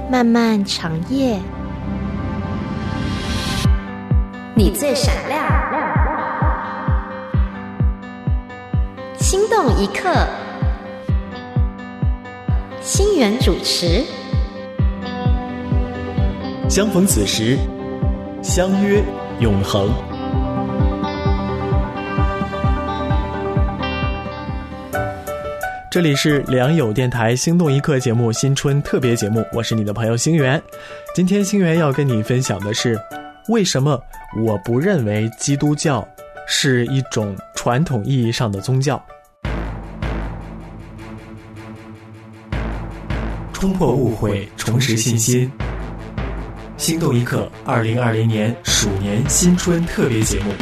漫漫长夜，你最闪亮，心动一刻，星源主持。 相逢此时，相约永恒。这里是良友电台心动一刻节目新春特别节目，我是你的朋友星源。今天星源要跟你分享的是，为什么我不认为基督教是一种传统意义上的宗教。冲破误会，重拾信心。心动一刻2020年鼠年新春特别节目。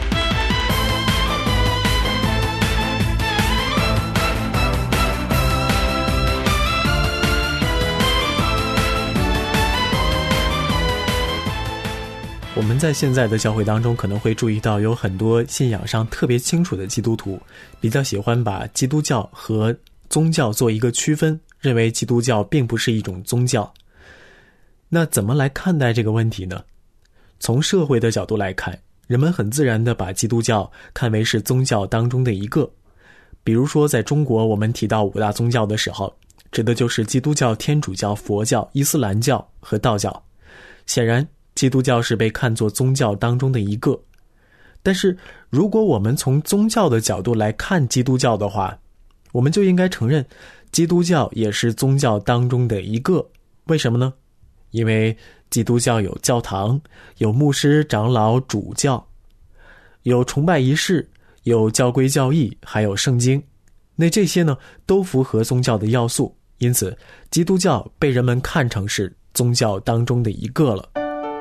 我们在现在的教会当中可能会注意到，有很多信仰上特别清楚的基督徒比较喜欢把基督教和宗教做一个区分，认为基督教并不是一种宗教。那怎么来看待这个问题呢？从社会的角度来看，人们很自然地把基督教看为是宗教当中的一个。比如说在中国，我们提到5大宗教的时候，指的就是基督教、天主教、佛教、伊斯兰教和道教。显然基督教是被看作宗教当中的一个。但是如果我们从宗教的角度来看基督教的话，我们就应该承认基督教也是宗教当中的一个。为什么呢？因为基督教有教堂，有牧师、长老、主教，有崇拜仪式，有教规教义，还有圣经。那这些呢，都符合宗教的要素，因此基督教被人们看成是宗教当中的一个了。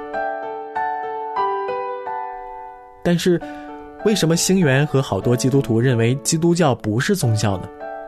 但是为什么星源和好多基督徒认为基督教不是宗教呢？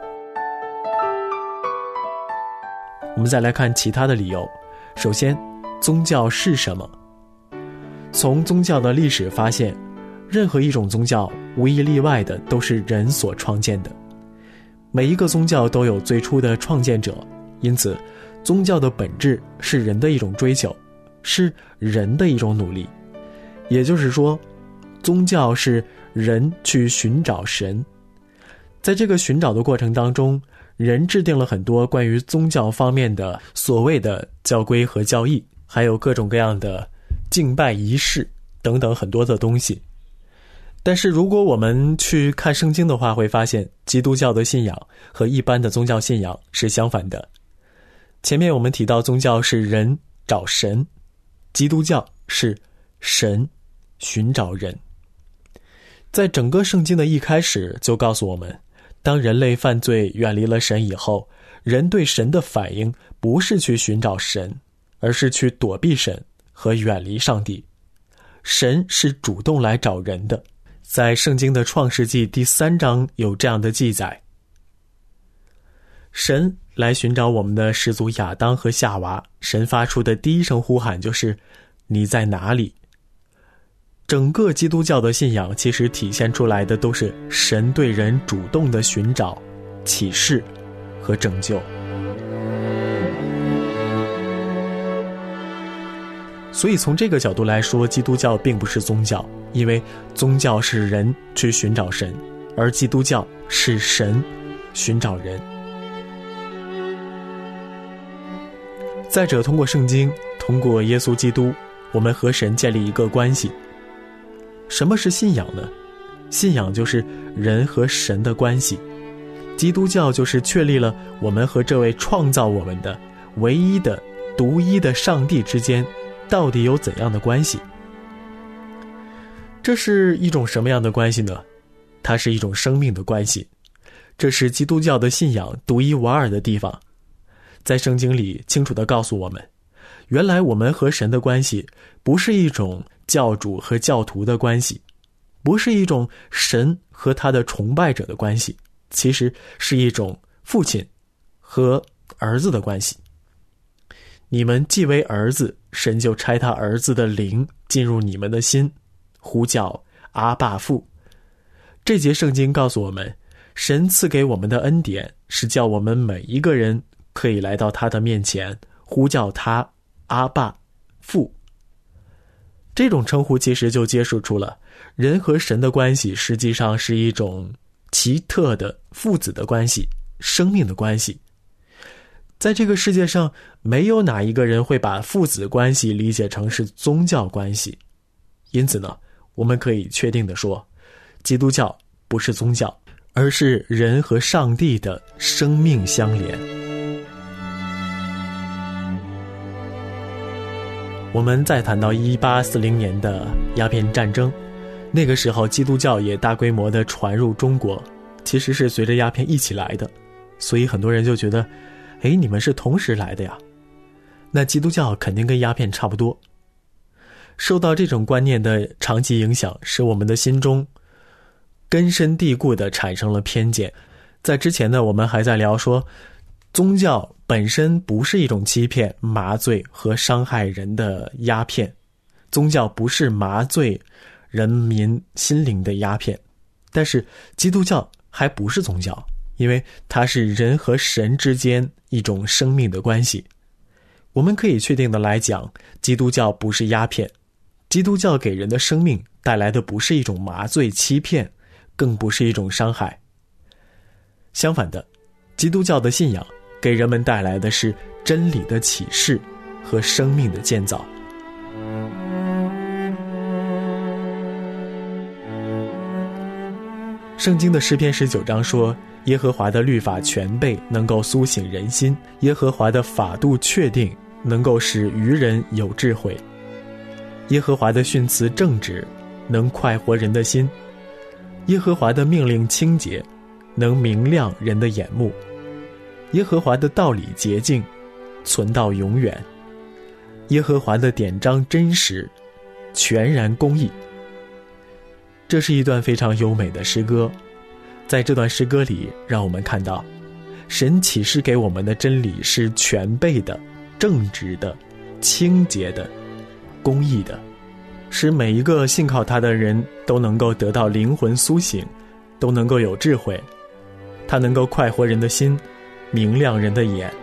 我们再来看其他的理由。首先，宗教是什么？从宗教的历史发现，任何一种宗教无一例外的都是人所创建的。每一个宗教都有最初的创建者，因此宗教的本质是人的一种追求，是人的一种努力。也就是说，宗教是人去寻找神。在这个寻找的过程当中，人制定了很多关于宗教方面的所谓的教规和教义，还有各种各样的敬拜仪式等等很多的东西。但是如果我们去看圣经的话，会发现基督教的信仰和一般的宗教信仰是相反的。前面我们提到宗教是人找神，基督教是神寻找人。在整个圣经的一开始就告诉我们，当人类犯罪远离了神以后，人对神的反应不是去寻找神，而是去躲避神和远离上帝。神是主动来找人的，在圣经的创世纪第3章有这样的记载。神来寻找我们的始祖亚当和夏娃，神发出的第一声呼喊就是你在哪里？整个基督教的信仰其实体现出来的都是神对人主动的寻找、启示和拯救。所以从这个角度来说，基督教并不是宗教，因为宗教是人去寻找神，而基督教是神寻找人。再者，通过圣经，通过耶稣基督，我们和神建立一个关系。什么是信仰呢？信仰就是人和神的关系。基督教就是确立了我们和这位创造我们的唯一的独一的上帝之间到底有怎样的关系。这是一种什么样的关系呢？它是一种生命的关系。这是基督教的信仰独一无二的地方。在圣经里清楚地告诉我们，原来我们和神的关系不是一种教主和教徒的关系，不是一种神和他的崇拜者的关系，其实是一种父亲和儿子的关系。你们既为儿子，神就差他儿子的灵进入你们的心，呼叫阿爸父。这节圣经告诉我们，神赐给我们的恩典是叫我们每一个人可以来到他的面前， 呼叫他阿爸父。这种称呼其实就揭示出了人和神的关系实际上是一种奇特的父子的关系，生命的关系。在这个世界上，没有哪一个人会把父子关系理解成是宗教关系。因此呢，我们可以确定地说，基督教不是宗教，而是人和上帝的生命相连。我们再谈到1840年的鸦片战争，那个时候基督教也大规模地传入中国，其实是随着鸦片一起来的，所以很多人就觉得，你们是同时来的呀，那基督教肯定跟鸦片差不多。受到这种观念的长期影响，使我们的心中根深蒂固地产生了偏见。在之前呢，我们还在聊说，宗教本身不是一种欺骗、麻醉和伤害人的鸦片，宗教不是麻醉人民心灵的鸦片。但是基督教还不是宗教，因为它是人和神之间一种生命的关系。我们可以确定的来讲，基督教不是鸦片，基督教给人的生命带来的不是一种麻醉欺骗，更不是一种伤害。相反的，基督教的信仰给人们带来的是真理的启示和生命的建造。圣经的诗篇19章说，耶和华的律法全备，能够苏醒人心；耶和华的法度确定，能够使愚人有智慧；耶和华的训词正直，能快活人的心；耶和华的命令清洁，能明亮人的眼目；耶和华的道理洁净，存到永远；耶和华的典章真实，全然公义。这是一段非常优美的诗歌，在这段诗歌里，让我们看到神启示给我们的真理是全备的、正直的、清洁的、公义的，使每一个信靠他的人都能够得到灵魂苏醒，都能够有智慧。他能够快活人的心，明亮人的眼。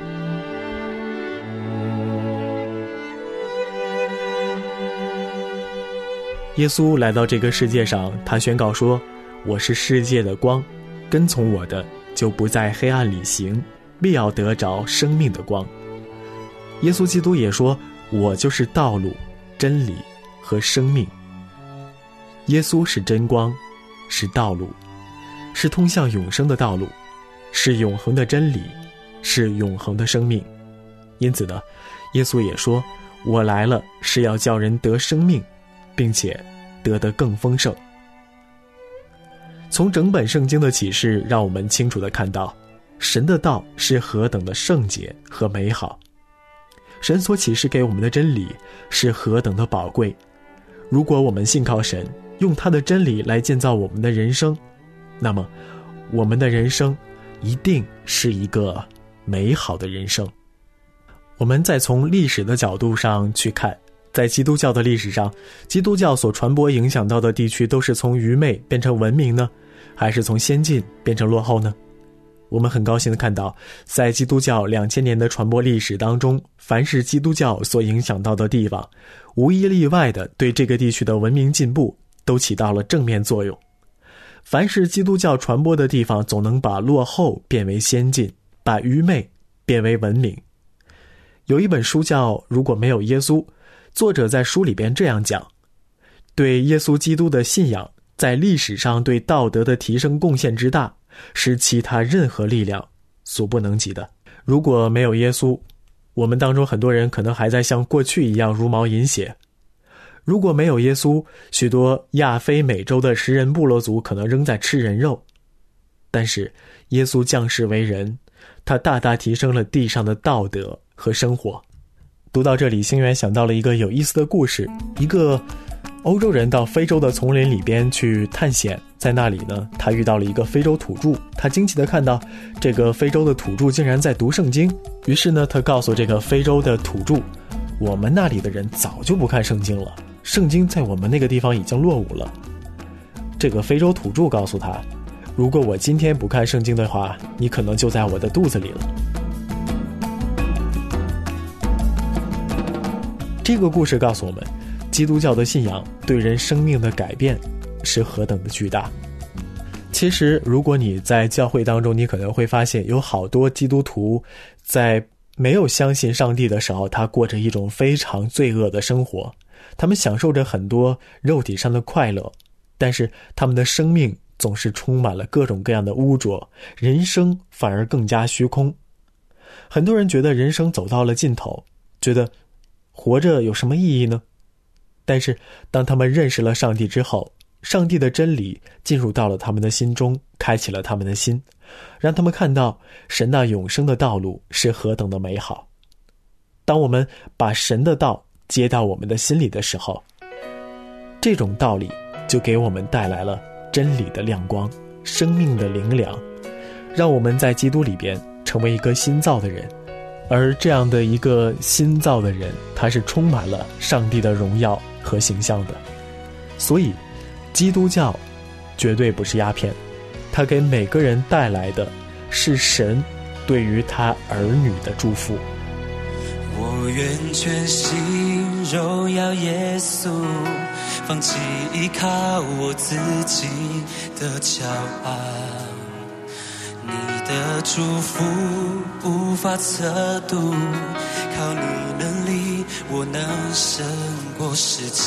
耶稣来到这个世界上，他宣告说，我是世界的光，跟从我的就不在黑暗里行，必要得着生命的光。耶稣基督也说，我就是道路、真理和生命。耶稣是真光，是道路，是通向永生的道路，是永恒的真理，是永恒的生命。因此呢，耶稣也说，我来了是要叫人得生命，并且得得更丰盛。从整本圣经的启示，让我们清楚地看到，神的道是何等的圣洁和美好，神所启示给我们的真理是何等的宝贵。如果我们信靠神，用他的真理来建造我们的人生，那么我们的人生一定是一个美好的人生。我们再从历史的角度上去看，在基督教的历史上，基督教所传播影响到的地区都是从愚昧变成文明呢，还是从先进变成落后呢？我们很高兴地看到，在基督教2000年的传播历史当中，凡是基督教所影响到的地方，无一例外的对这个地区的文明进步都起到了正面作用。凡是基督教传播的地方，总能把落后变为先进，把愚昧变为文明。有一本书叫《如果没有耶稣》，作者在书里边这样讲，对耶稣基督的信仰在历史上对道德的提升贡献之大，是其他任何力量所不能及的。如果没有耶稣，我们当中很多人可能还在像过去一样茹毛饮血。如果没有耶稣，许多亚非美洲的食人部落族可能仍在吃人肉。但是耶稣降世为人，他大大提升了地上的道德和生活。读到这里，星源想到了一个有意思的故事，一个欧洲人到非洲的丛林里边去探险，在那里呢，他遇到了一个非洲土著，他惊奇地看到这个非洲的土著竟然在读圣经，于是呢，他告诉这个非洲的土著，我们那里的人早就不看圣经了，圣经在我们那个地方已经落伍了。这个非洲土著告诉他，如果我今天不看圣经的话，你可能就在我的肚子里了。 这个故事告诉我们，基督教的信仰对人生命的改变是何等的巨大。其实如果你在教会当中，你可能会发现有好多基督徒在没有相信上帝的时候，他过着一种非常罪恶的生活，他们享受着很多肉体上的快乐，但是他们的生命总是充满了各种各样的污浊，人生反而更加虚空。很多人觉得人生走到了尽头，觉得活着有什么意义呢？但是当他们认识了上帝之后，上帝的真理进入到了他们的心中，开启了他们的心，让他们看到神那永生的道路是何等的美好。当我们把神的道接到我们的心里的时候，这种道理就给我们带来了真理的亮光，生命的灵粮，让我们在基督里边成为一个新造的人。而这样的一个新造的人，他是充满了上帝的荣耀和形象的。所以基督教绝对不是鸦片，它给每个人带来的是神对于他儿女的祝福。 我愿全心荣耀耶稣，放弃依靠我自己的骄傲，你的祝福无法测度，靠你能力我能胜过世界。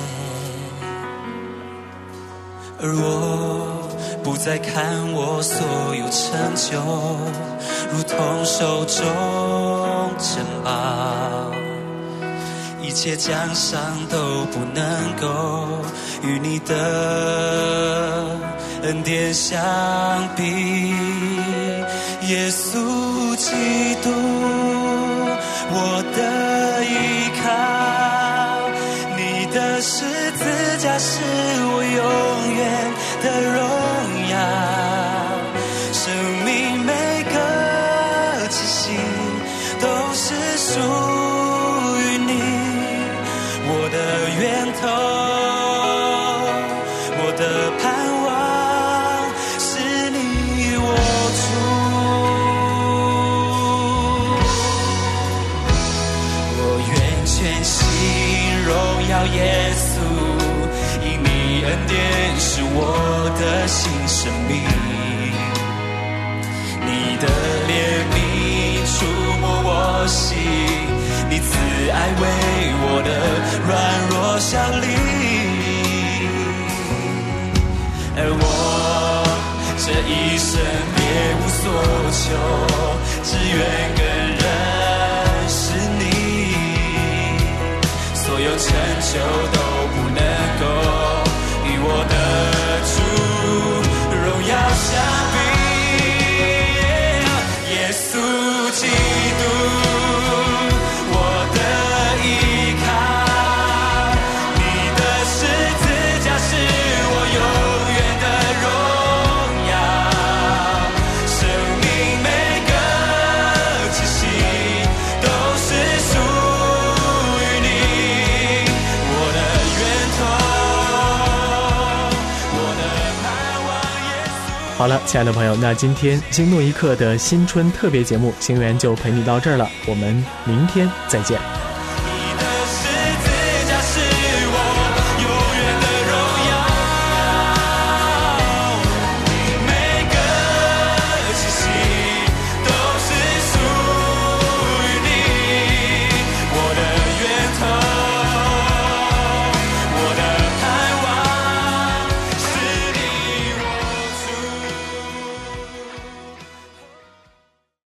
而我不再看我所有成就如同手中珍宝，一切奖赏都不能够与你的恩典相比。耶稣基督我的依靠，你的十字架是我永远的荣耀，生命每个气息都是属于你，我的源头，我的盼望是你我主。我愿全心荣耀耶稣，因你恩典是我的新生命，你的怜悯触摸我心，你慈爱为我的软弱效力。而我这一生别无所求，只愿更认识你，所有成就都不能够与我的主荣耀相比。耶稣基督我的依靠，你的十字架是我永远的荣耀，生命每个气息都是属于你，我的源头，我的盼望耶稣。 好了，亲爱的朋友，那今天心动一刻的新春特别节目星源就陪你到这儿了，我们明天再见。